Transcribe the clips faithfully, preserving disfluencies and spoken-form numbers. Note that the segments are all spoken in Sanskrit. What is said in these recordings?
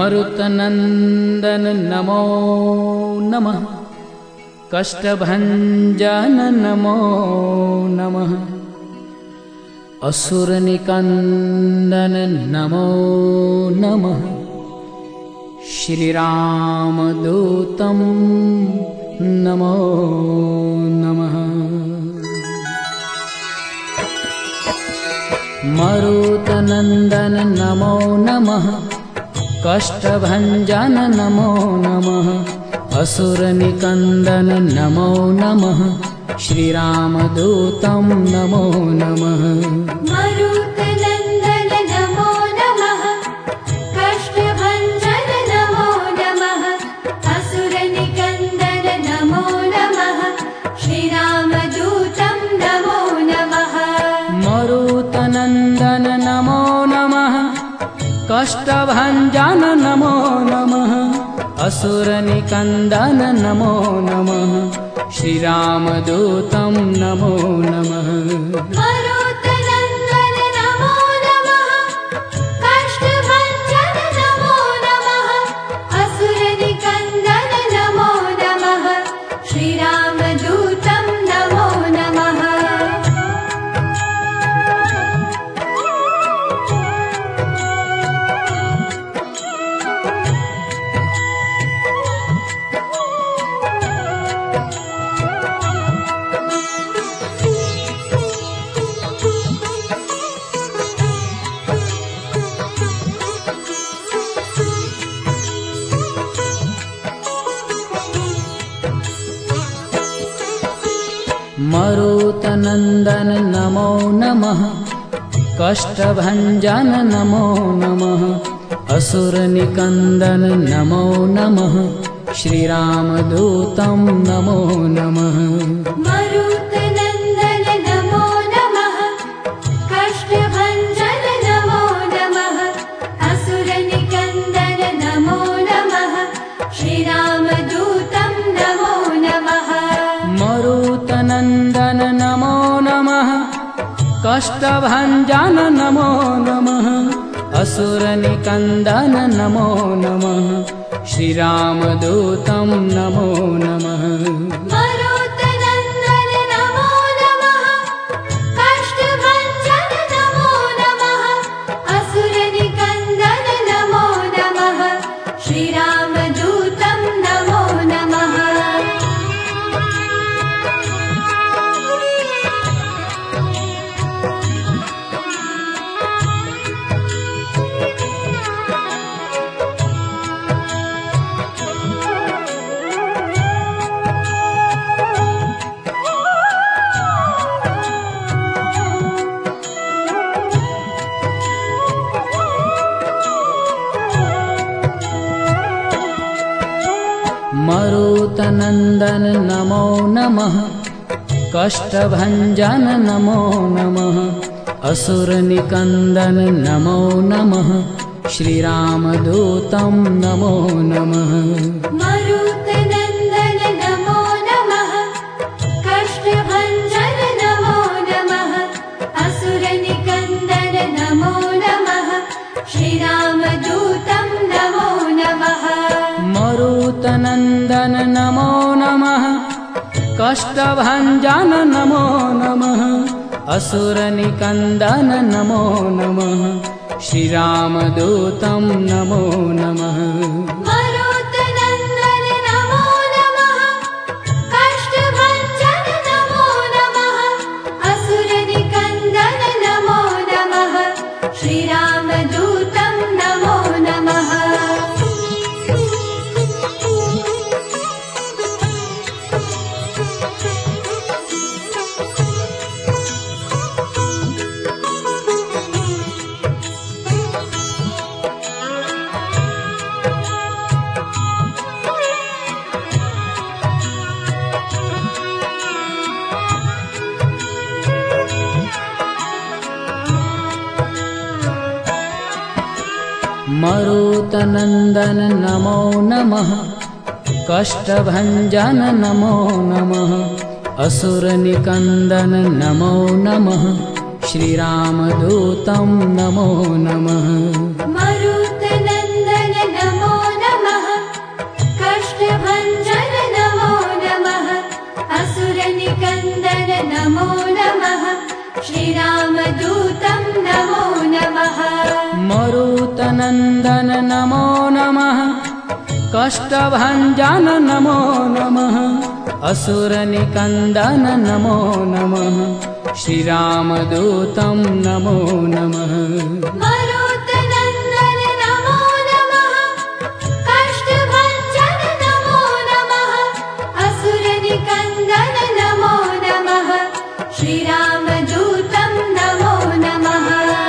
मरुतनंदन नमो नमः। कष्टभंजन नमो नमः। असुरनिकंदन नमो नमः। श्रीरामदूतं नमो नमः। मरुतनंदन नमो नमः। कष्टभंजन नमो नमः। असुरनिकंदन नमो नमः। श्रीरामदूतं नमो नमः। मरुतनंदन नमो नमः। कष्टभंजन नमो नमः। असुरनिकंदन नमो नमः। श्रीरामदूतं नमो नमः। मरुतनंदन नमो नमः। कष्टभंजन नमो नमः। असुरनिकंदन नमो नमः। श्रीरामदूतं नमो नमः। मरुतनंदन नमो नमः। कष्टभंजन नमो नमः। असुरनिकंदन नमो नमः। श्रीरामदूतं नमो नमः। मरुतनंदन नमो नमः। कष्टभंजन नमो नमः। असुरनिकंदन नमो नमः। श्रीरामदूतं नमो नमः। मरुतनंदन नमो नमः। कष्टभंजन नमो नमः। असुरनिकंदन नमो नमः। श्रीरामदूतं नमो नमः। मरुतनंदन नमो नमः। कष्टभंजन नमो नमः। असुरनिकंदन नमो नमः। श्रीरामदूतं नमो नमः। मरुतनंदन नमो नमः। कष्टभंजन नमो नमः। असुरनिकंदन नमो नमः। श्रीरामदूतं नमो नमः। मरुतनंदन नमो नमः। कष्टभंजन नमो नमः। असुरनिकंदन नमो नमः। श्रीरामदूतं नमो नमः। मरुतनंदन नमो नमः। कष्टभंजन नमो नमः। असुरनिकंदन नमो नमः। श्रीरामदूतं नमो नमः। मरुतनंदन नमो नमः। कष्टभंजन नमो नमः। असुरनिकंदन नमो नमः। श्रीरामदूतं नमो नमः। मरुतनंदन नमो नमः। कष्टभंजन नमो नमः। असुरनिकंदन नमो नमः। श्रीरामदूतं नमो नमः। मरुतनंदन नमो नमः। कष्टभंजन नमो नमः। असुरनिकंदन नमो नमः। श्रीरामदूतं नमो नमः। मरुतनंदन नमो नमो नमः श्रीरामदूतं नमो नमः मरुतनन्दन नमो नमः कष्टभञ्जन नमो नमः असुरनिकन्दन नमो नमः श्रीरामदूतं नमो नमः मरुतनन्दन नमो नमः कष्टभञ्जन नमो नमः असुरनिकन्दन नमो नमः श्रीरामदूतं नमो नमः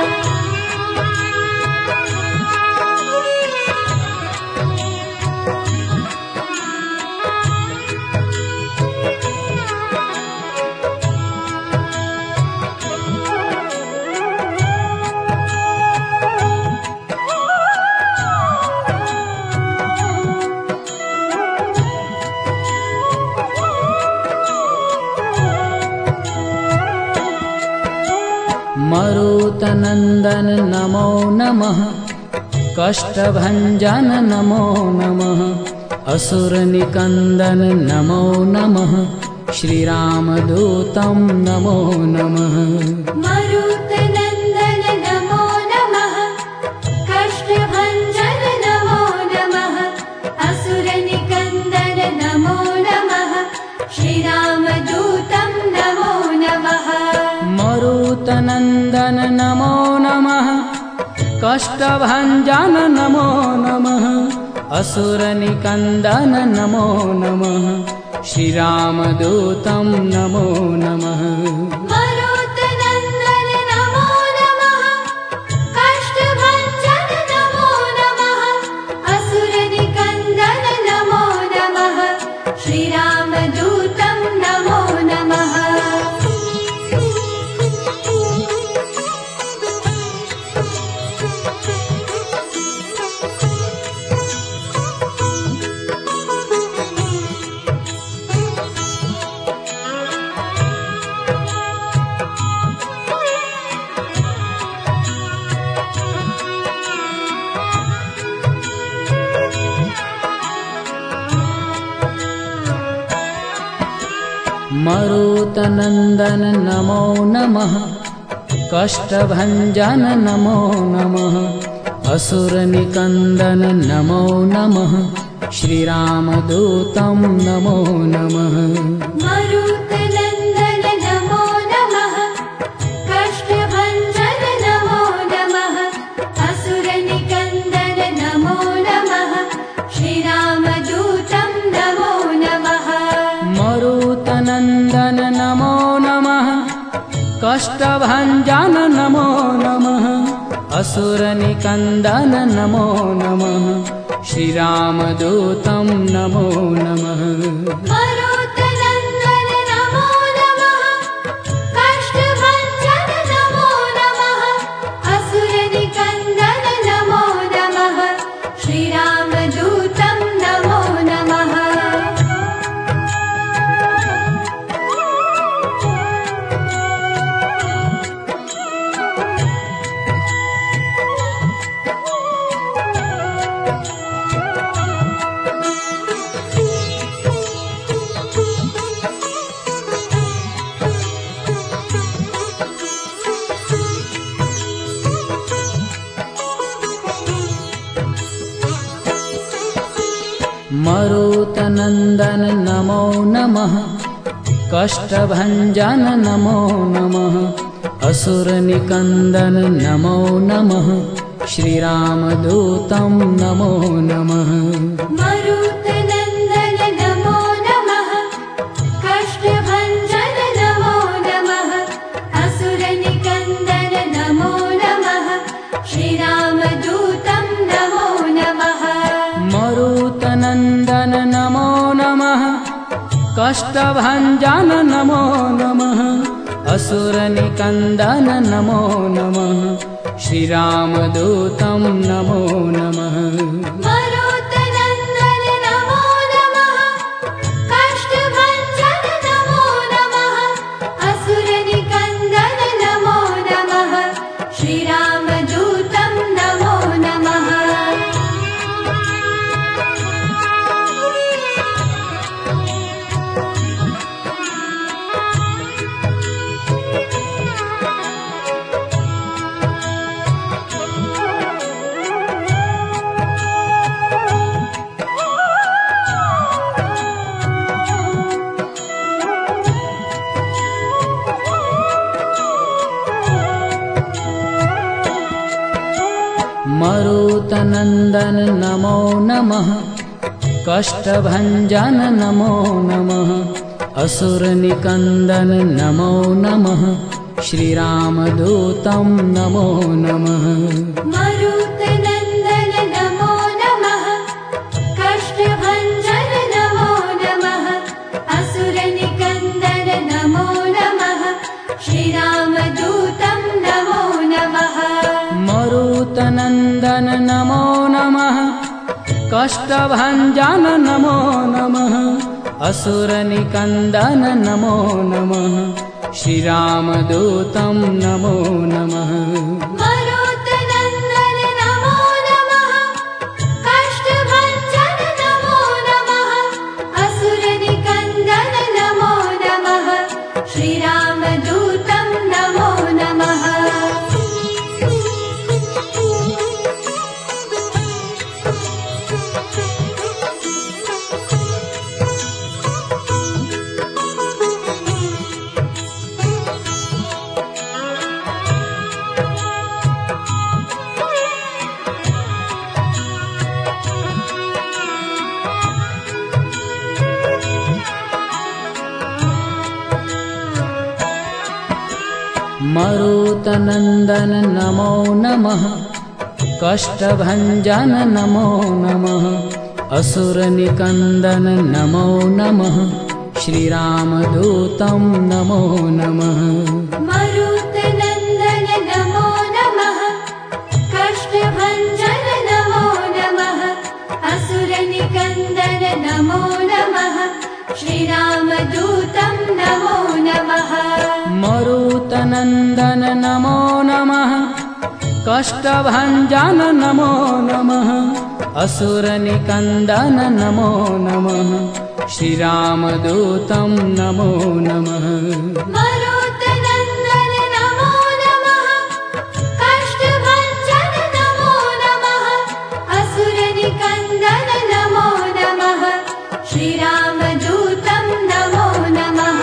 मरुतनन्दन नमो नमः कष्टभञ्जन नमो नमः असुरनिकन्दन नमो नमः श्रीरामदूतं नमो नमः मरुतनन्दन नमो नमः कष्टभञ्जन नमो नमः असुरनिकन्दन नमो नमः श्रीरामदूतं नमो नमः मरुतनन्दन नमो नमः कष्टभञ्जन नमो नमः असुरनिकन्दन नमो नमः श्रीरामदूतं नमो नमः मरुतनन्दन नमो नमः कष्टभञ्जन नमो नमः असुरनिकन्दन नमो नमः श्रीरामदूतं नमो नमः मरुतनन्दन नमो नमः कष्टभञ्जन नमो नमः असुरनिकन्दन नमो नमः श्रीरामदूतं नमो नमः मरुतनन्दन नमो नमः कष्टभञ्जन नमो नमः असुरनिकन्दन नमो नमः श्रीरामदूतं नमो नमः मरुतनन्दन नमो नमः कष्टभञ्जन नमो नमः असुरनिकन्दन नमो नमः श्रीरामदूतं नमो नमः मरुतनन्दन नमो नमः कष्टभञ्जन नमो नमः असुरनिकन्दन नमो नमः श्रीरामदूतं नमो नमः मरुतनन्दन नमो नमः कष्टभञ्जन नमो नमः असुरनिकन्दन नमो नमः श्रीरामदूतं नमो नमः मरुतनन्दन नमो नमः कष्टभञ्जन नमो नमः असुरनिकन्दन नमो नमः श्रीरामदूतं नमो नमः मरुतनन्दन नमो नमः कष्टभञ्जन नमो नमः असुरनिकन्दन नमो नमः श्रीरामदूतं नमो नमः मरुतनन्दन नमो नमः कष्टभञ्जन नमो नमः असुरनिकन्दन नमो नमः श्रीरामदूतं नमो नमः मरुतनन्दन नमो नमः कष्टभञ्जन नमो नमः असुरनिकन्दन नमो नमः श्रीरामदूतं नमो नमः मरुतनन्दन नमो नमः कष्टभञ्जन नमो नमः असुरनिकन्दन नमो नमः श्रीरामदूतं नमो नमः मरुतनन्दन नमो नमः कष्टभञ्जन नमो नमः असुरनिकन्दन नमो नमः श्रीरामदूतं नमो नमः मरुतनन्दन नमो नमः कष्टभञ्जन नमो नमः असुरनिकन्दन नमो नमः श्रीरामदूतं नमो नमः मरुतनन्दन नमो नमः कष्टभञ्जन नमो नमः असुरनिकन्दन नमो नमः श्रीरामदूतं नमो नमः मरुतनन्दन नमो नमः कष्टभञ्जन नमो नमः असुरनिकन्दन नमो नमः श्रीरामदूतं नमो नमः मरुतनन्दन नमो नमः कष्टभञ्जन नमो नमः असुरनिकन्दन नमो नमः श्रीरामदूतं नमो नमः मरुतनन्दन नमो नमः कष्टभञ्जन नमो नमः असुरनिकन्दन नमो नमः श्रीरामदूतं नमो नमः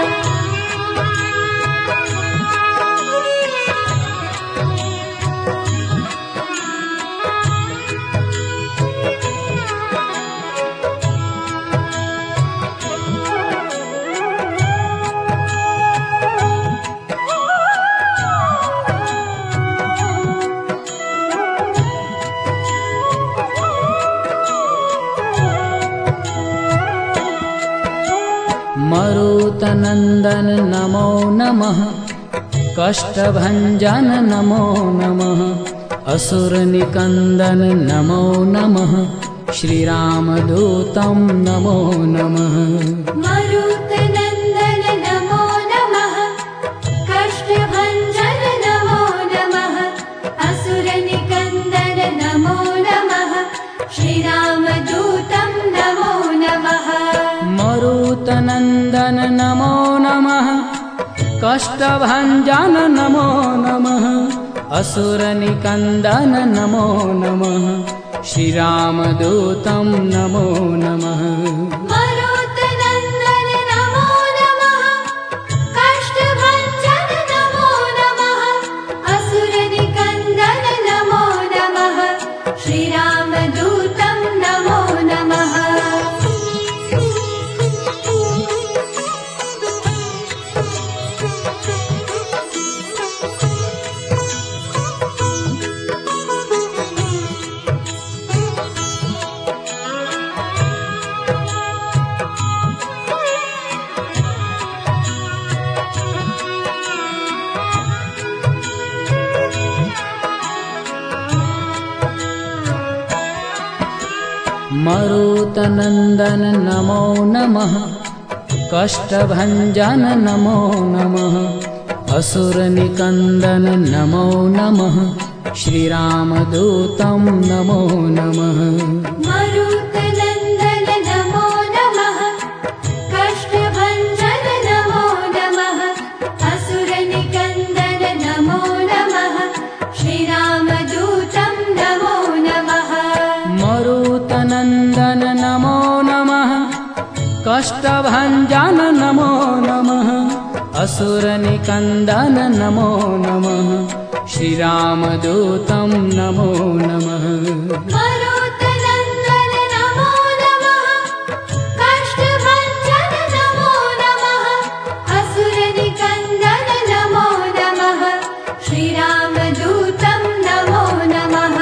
मरुतनन्दन नमो नमः कष्टभञ्जन नमो नमः असुरनिकन्दन नमो नमः श्रीरामदूतं नमो नमः मरुतनन्दन नमो नमः कष्टभञ्जन नमो नमः असुरनिकन्दन नमो नमः श्रीरामदूतं नमो नमः मरुतनन्दन नमो नमः कष्टभञ्जन नमो नमः असुरनिकन्दन नमो नमः श्रीरामदूतं नमो नमः मरुतनन्दन नमो नमः कष्टभञ्जन नमो नमः असुरनिकन्दन नमो नमः श्रीरामदूतं नमो नमः मरुतनन्दन नमो नमः कष्टभञ्जन नमो नमः असुरनिकन्दन नमो नमः श्रीरामदूतं नमो नमः मरुतनन्दन नमो नमः कष्टभञ्जन नमो नमः असुरनिकन्दन नमो नमः श्रीरामदूतं नमो नमः मरुतनन्दन नमो नमः कष्टभञ्जन नमो नमः असुरनिकन्दन नमो नमः श्रीरामदूतं नमो नमः। मरुतनन्दन नमो नमः, कष्टभञ्जन नमो नमः, असुरनिकन्दन नमो नमः, श्रीरामदूतं नमो नमः।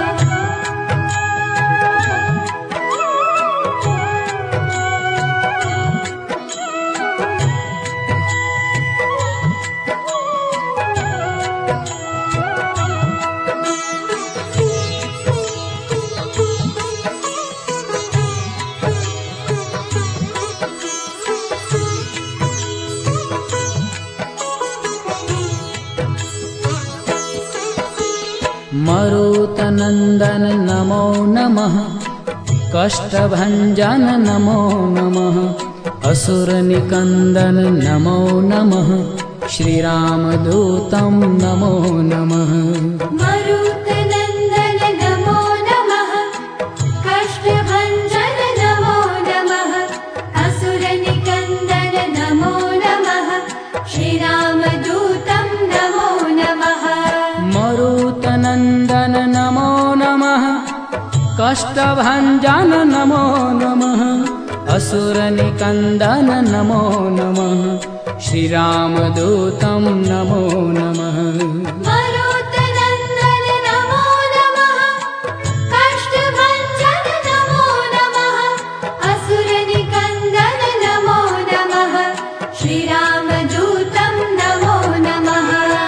मरुतनन्दन नमो नमः, कष्टभञ्जन नमो नमः, असुरनिकन्दन नमो नमः, श्रीरामदूतं नमो नमः। मरुतनन्दन नमो नमः, कष्टभञ्जन नमो नमः, असुरनिकन्दन नमो नमः, श्रीरामदूतं नमो नमः। मरुतनन्दन नमो नमः, कष्टभञ्जन नमो नमः, असुरनिकन्दन नमो नमः, श्रीरामदूतं नमो नमः। मरुतनन्दन नमो नमः, कष्टभञ्जन नमो नमः, असुरनिकन्दन नमो नमः, श्रीरामदूतं नमो नमः।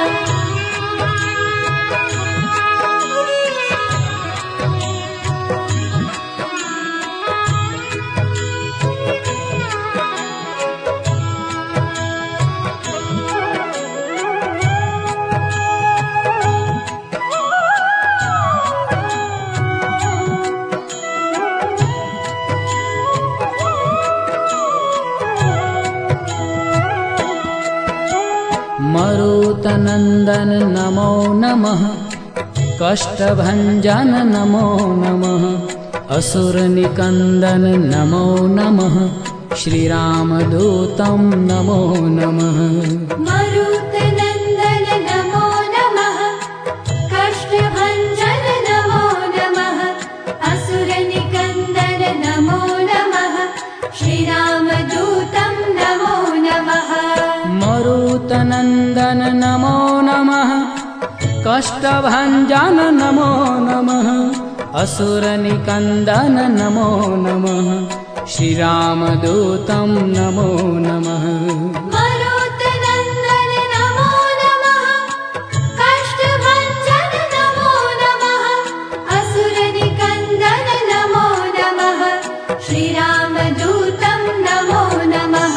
मरुतनन्दन नमो नमः, कष्टभञ्जन नमो नमः, असुरनिकन्दन नमो नमः, श्रीरामदूतं नमो नमः। मरुतनन्दन नमो नमः, कष्टभञ्जन नमो नमः, असुरनिकन्दन नमो नमः, श्रीरामदूतं नमो नमः। मरुतनन्दन नमो नमः, कष्टभञ्जन नमो नमः, असुरनिकन्दन नमो नमः, श्रीरामदूतं नमो नमः। मरुतनन्दन नमो नमः, कष्टभञ्जन नमो नमः, असुरनिकन्दन नमो नमः, श्रीरामदूतं नमो नमः।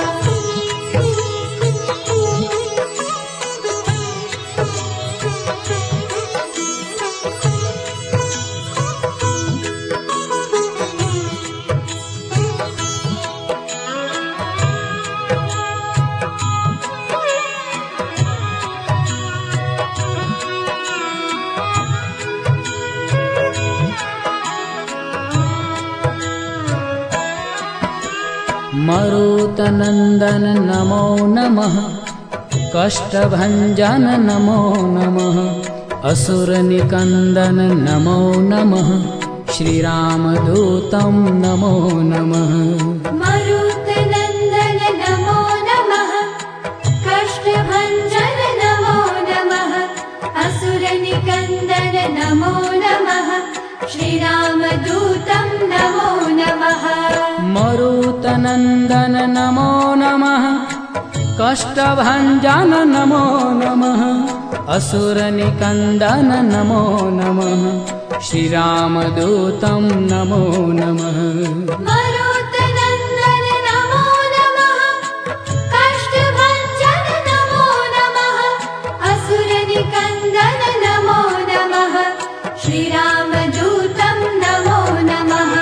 मरुतनन्दन नमो नमः, कष्टभञ्जन नमो नमः, असुरनिकन्दन नमो नमः, श्रीरामदूतं नमो नमः। मरुतनन्दन नमो नमः, कष्टभञ्जन नमो नमः, असुरनिकन्दन नमो नमः, श्रीरामदूतं नमो नमः। मरुतनन्दन नमो नमः, कष्टभञ्जन नमो नमः, असुरनिकन्दन नमो नमः, श्रीरामदूतं नमो नमः। मरुतनन्दन नमो नमः, कष्टभञ्जन नमो नमः, असुरनिकन्दन नमो नमः, श्रीरामदूतं नमो नमः।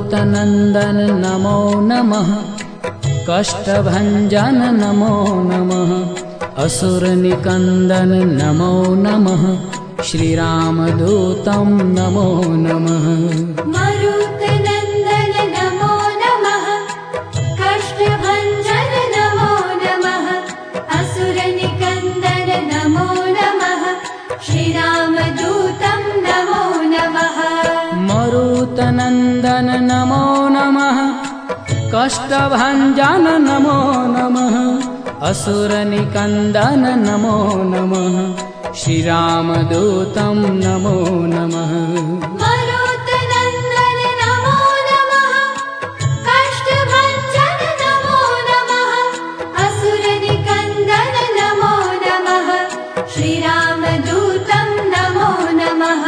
मरुतनन्दन नमो नमः कष्टभञ्जन नमो नमः असुरनिकन्दन नमो नमः श्रीरामदूतं नमो नमः मरुतनन्दन नमो नमः कष्टभञ्जन नमो नमः असुरनिकन्दन नमो नमः श्रीरामदूतं नमो नमः मरुतनन्दन नमो नमः कष्टभञ्जन नमो नमः असुरनिकन्दन नमो नमः श्रीरामदूतं नमो नमः मरुतनन्दन नमो नमः कष्टभञ्जन नमो नमः असुरनिकन्दन नमो नमः श्रीरामदूतं नमो नमः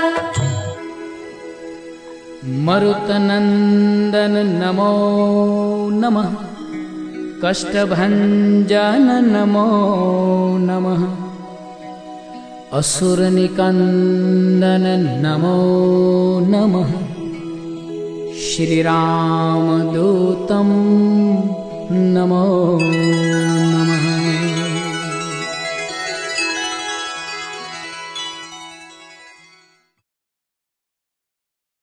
मरुतनन्दन नमो नमः कष्टभञ्जन नमो नमः असुरनिकन्दन नमो नमः श्रीरामदूतं नमो